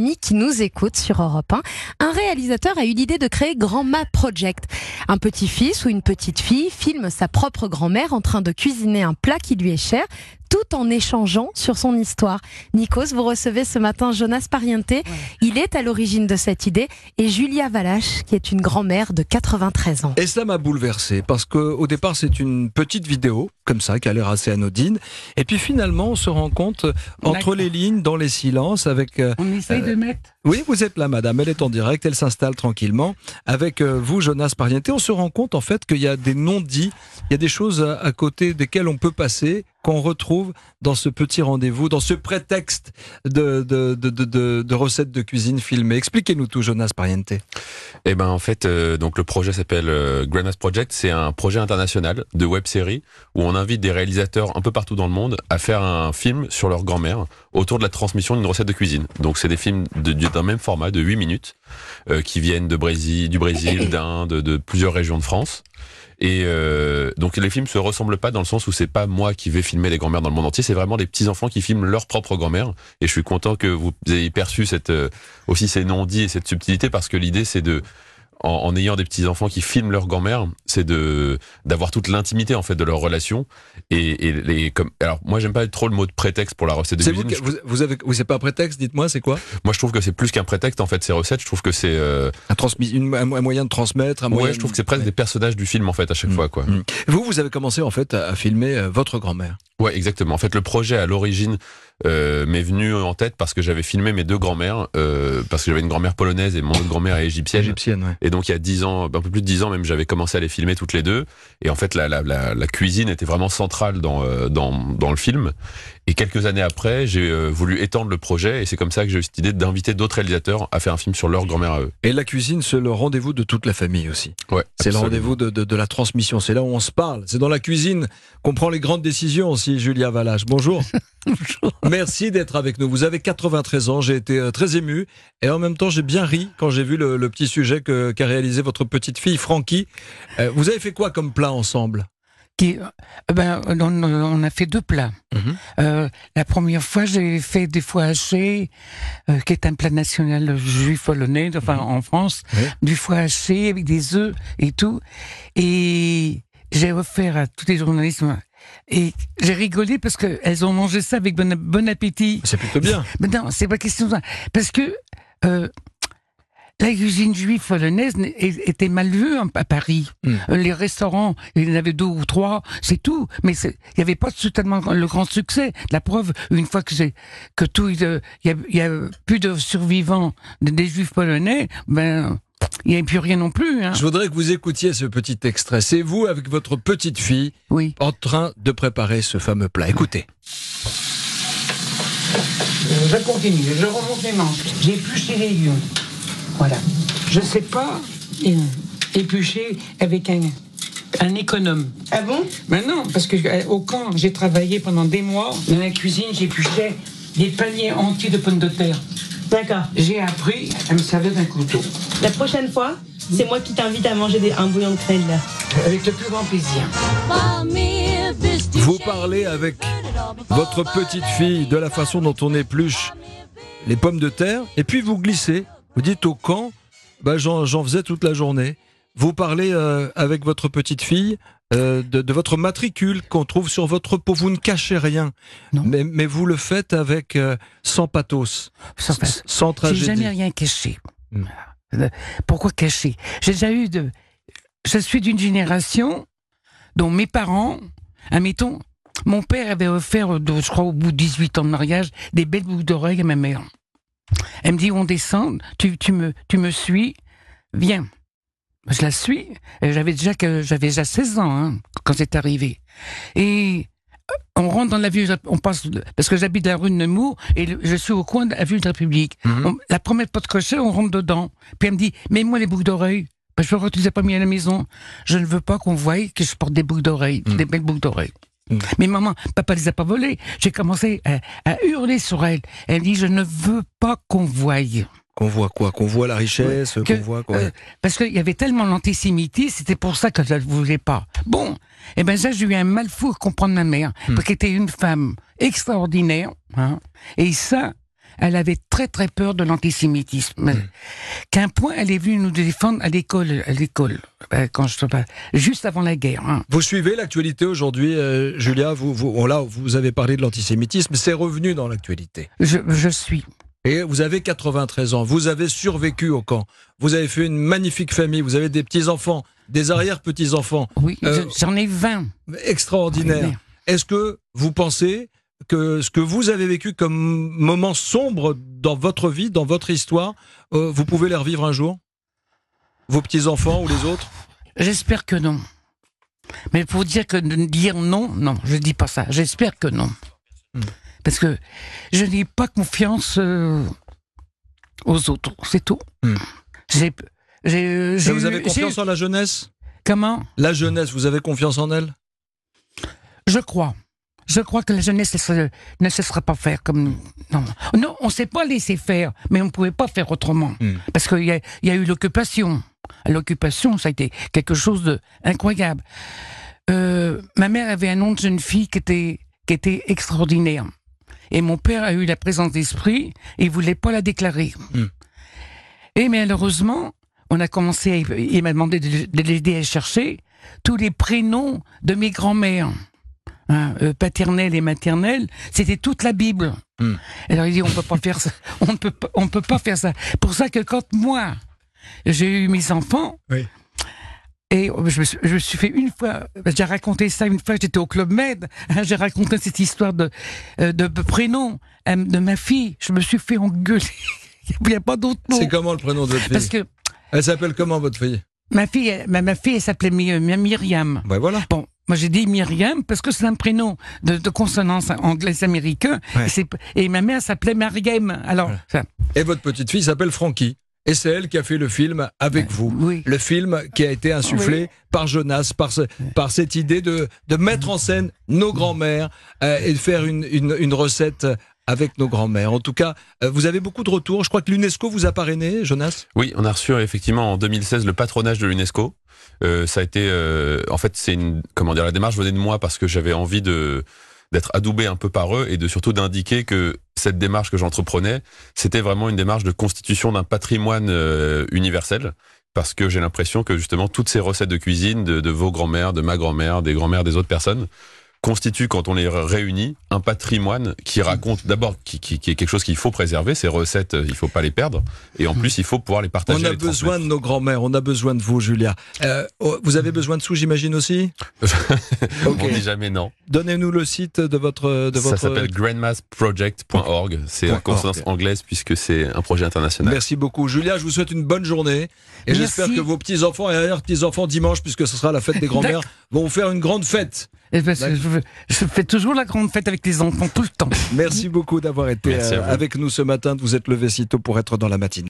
famille qui nous écoute sur Europe 1, un réalisateur a eu l'idée de créer Grandma Project. Un petit-fils ou une petite-fille filme sa propre grand-mère en train de cuisiner un plat qui lui est cher, tout en échangeant sur son histoire. Nikos, vous recevez ce matin Jonas Pariente. Ouais. Il est à l'origine de cette idée, et Julia Valache, qui est une grand-mère de 93 ans. Et ça m'a bouleversé, parce qu'au départ, c'est une petite vidéo, comme ça, qui a l'air assez anodine. Et puis finalement, on se rend compte, entre les lignes, dans les silences, avec... on essaye de mettre... Oui, vous êtes là, madame. Elle est en direct, elle s'installe tranquillement. Avec vous, Jonas Pariente, on se rend compte, en fait, qu'il y a des non-dits, il y a des choses à côté desquelles on peut passer, qu'on retrouve dans ce petit rendez-vous, dans ce prétexte de recettes de cuisine filmées. Expliquez-nous tout, Jonas Pariente. Eh ben, en fait, donc le projet s'appelle Grandma's Project. C'est un projet international de web-série où on invite des réalisateurs un peu partout dans le monde à faire un film sur leur grand-mère autour de la transmission d'une recette de cuisine. Donc, c'est des films d'un même format de 8 minutes qui viennent du Brésil, d'Inde, de plusieurs régions de France. Et donc les films se ressemblent pas dans le sens où c'est pas moi qui vais filmer les grand-mères dans le monde entier, c'est vraiment des petits enfants qui filment leur propre grand-mère. Et je suis content que vous ayez perçu aussi ces non-dits et cette subtilité, parce que l'idée c'est en ayant des petits enfants qui filment leur grand-mère, c'est d'avoir toute l'intimité en fait de leur relation. Alors moi j'aime pas trop le mot de prétexte pour la recette de cuisine. C'est pas un prétexte, dites-moi, c'est quoi? Moi je trouve que c'est plus qu'un prétexte en fait, ces recettes. Je trouve que c'est un moyen de transmettre. Ouais, je trouve que c'est presque des personnages du film en fait à chaque fois quoi. Vous avez commencé en fait à filmer votre grand-mère. Ouais, exactement. En fait, le projet à l'origine m'est venu en tête parce que j'avais filmé mes deux grand-mères, parce que j'avais une grand-mère polonaise et mon autre grand-mère est égyptienne. Ouais. Et donc il y a 10 ans, un peu plus de 10 ans même, j'avais commencé à les filmer toutes les deux. Et en fait, la cuisine était vraiment centrale dans le film. Et quelques années après, j'ai voulu étendre le projet, et c'est comme ça que j'ai eu cette idée d'inviter d'autres réalisateurs à faire un film sur leur grand-mère à eux. Et la cuisine, c'est le rendez-vous de toute la famille aussi. Ouais, c'est le rendez-vous de la transmission. C'est là où on se parle. C'est dans la cuisine qu'on prend les grandes décisions aussi, Julia Valache. Bonjour. Bonjour. Merci d'être avec nous. Vous avez 93 ans, j'ai été très ému, et en même temps j'ai bien ri quand j'ai vu le petit sujet qu'a réalisé votre petite fille Francky. Vous avez fait quoi comme plat ensemble? On a fait 2 plats. La première fois, j'ai fait des foies hachés, qui est un plat national juif polonais, en France, du foie haché avec des œufs et tout. Et j'ai offert à tous les journalistes. Et j'ai rigolé parce que elles ont mangé ça avec bon appétit. C'est plutôt bien. Mais non, c'est pas question de ça. Parce que la cuisine juive polonaise était mal vue à Paris. Les restaurants, il y en avait 2 ou 3, c'est tout. Mais il n'y avait pas tellement le grand succès. La preuve, une fois il y a plus de survivants des juifs polonais, il n'y a plus rien non plus. Je voudrais que vous écoutiez ce petit extrait. C'est vous avec votre petite fille en train de préparer ce fameux plat. Écoutez. Je continue, je remonte les manches. J'ai épluché les légumes. Voilà. Je ne sais pas éplucher avec un économe. Ah bon? Ben non, parce que au camp, j'ai travaillé pendant des mois. Dans la cuisine, j'épluchais des paniers entiers de pommes de terre. D'accord. J'ai appris à me servir d'un couteau. La prochaine fois, c'est moi qui t'invite à manger un bouillon de quenelle. Avec le plus grand plaisir. Vous parlez avec votre petite fille de la façon dont on épluche les pommes de terre, et puis vous glissez. Vous dites au camp, j'en faisais toute la journée. Vous parlez avec votre petite fille de votre matricule qu'on trouve sur votre peau. Vous ne cachez rien, mais vous le faites avec sans pathos, sans tragédie. J'ai jamais rien caché. Pourquoi cacher? Je suis d'une génération dont mes parents, admettons, mon père avait offert, je crois au bout de 18 ans de mariage, des belles boucles d'oreilles à ma mère. Elle me dit, on descend, tu me suis, viens. Je la suis. J'avais déjà 16 ans quand c'est arrivé. Et on rentre dans l'avenue, on passe, parce que j'habite la rue de Nemours et je suis au coin de l'avenue de la République. La première porte cochée, on rentre dedans. Puis elle me dit, mets-moi les boucles d'oreilles. Je vois que tu les as pas mis à la maison. Je ne veux pas qu'on voie que je porte des boucles d'oreilles, des belles boucles d'oreilles. Mais maman, papa les a pas volées. J'ai commencé à hurler sur elle. Elle dit, je ne veux pas qu'on voie. Qu'on voit quoi? Qu'on voit la richesse? Qu'on voit quoi? Parce qu'il y avait tellement l'antisémitisme, c'était pour ça que je ne voulais pas. Bon, et ben ça, j'ai eu un mal fou à comprendre ma mère, parce qu'elle était une femme extraordinaire, et ça, elle avait très très peur de l'antisémitisme. Qu'à un point, elle est venue nous défendre à l'école, quand je te parle, juste avant la guerre. Hein. Vous suivez l'actualité aujourd'hui, Julia, vous avez parlé de l'antisémitisme, c'est revenu dans l'actualité. Je suis. Et vous avez 93 ans, vous avez survécu au camp, vous avez fait une magnifique famille, vous avez des petits-enfants, des arrière-petits-enfants. Oui, j'en ai 20. Extraordinaire. Oui. Est-ce que vous pensez que ce que vous avez vécu comme moment sombre dans votre vie, dans votre histoire, vous pouvez les revivre un jour? Vos petits-enfants ou les autres? J'espère que non. Mais pour dire non, je ne dis pas ça. J'espère que non. Parce que je n'ai pas confiance aux autres, c'est tout. Vous avez confiance en la jeunesse? Comment? La jeunesse, vous avez confiance en elle? Je crois. Je crois que la jeunesse ne se sera pas faire comme nous. Non, on ne s'est pas laissé faire, mais on ne pouvait pas faire autrement. Parce qu'il y a eu l'occupation. L'occupation, ça a été quelque chose d'incroyable. Ma mère avait un nom de jeune fille qui était extraordinaire. Et mon père a eu la présence d'esprit et il ne voulait pas la déclarer. Et malheureusement, on a commencé, il m'a demandé de l'aider à chercher tous les prénoms de mes grands-mères. Paternelle et maternelle, c'était toute la Bible. Alors il dit on peut pas faire ça, on peut pas faire ça. Pour ça que quand moi j'ai eu mes enfants, oui. Et je me suis fait une fois, j'ai raconté ça une fois, j'étais au Club Med, j'ai raconté cette histoire de prénom de ma fille, je me suis fait engueuler. Il n'y a pas d'autre mot. C'est comment le prénom de votre fille? Parce que elle s'appelle comment votre fille? Ma fille elle s'appelait Myriam. Ben voilà. Bon. Moi, j'ai dit Myriam parce que c'est un prénom de consonance anglaise américain. Ouais. Et ma mère s'appelait Mariam. Alors, ça. Et votre petite fille s'appelle Frankie. Et c'est elle qui a fait le film avec vous. Oui. Le film qui a été insufflé par Jonas, par cette idée de mettre en scène nos grands-mères et de faire une recette avec nos grands-mères. En tout cas, vous avez beaucoup de retours. Je crois que l'UNESCO vous a parrainé, Jonas? Oui, on a reçu effectivement en 2016 le patronage de l'UNESCO. Ça a été, en fait, la démarche venait de moi parce que j'avais envie d'être adoubé un peu par eux et surtout d'indiquer que cette démarche que j'entreprenais, c'était vraiment une démarche de constitution d'un patrimoine universel. Parce que j'ai l'impression que justement toutes ces recettes de cuisine de vos grands-mères, de ma grand-mère, des grands-mères des autres personnes, constitue, quand on les réunit, un patrimoine qui raconte d'abord qui est quelque chose qu'il faut préserver. Ces recettes, il faut pas les perdre, et en plus il faut pouvoir les partager. On a besoin de nos grands-mères, on a besoin de vous, Julia. Vous avez besoin de sous, j'imagine aussi. Okay. On dit jamais non. Donnez-nous le site de votre. Ça s'appelle grandmassproject.org. C'est en consonance anglaise puisque c'est un projet international. Merci beaucoup, Julia. Je vous souhaite une bonne journée et j'espère que vos petits enfants et arrière-petits-enfants dimanche, puisque ce sera la fête des grands-mères, vont vous faire une grande fête. Je fais toujours la grande fête avec les enfants tout le temps. Merci beaucoup d'avoir été avec nous ce matin. Vous êtes levé si tôt pour être dans la matinée.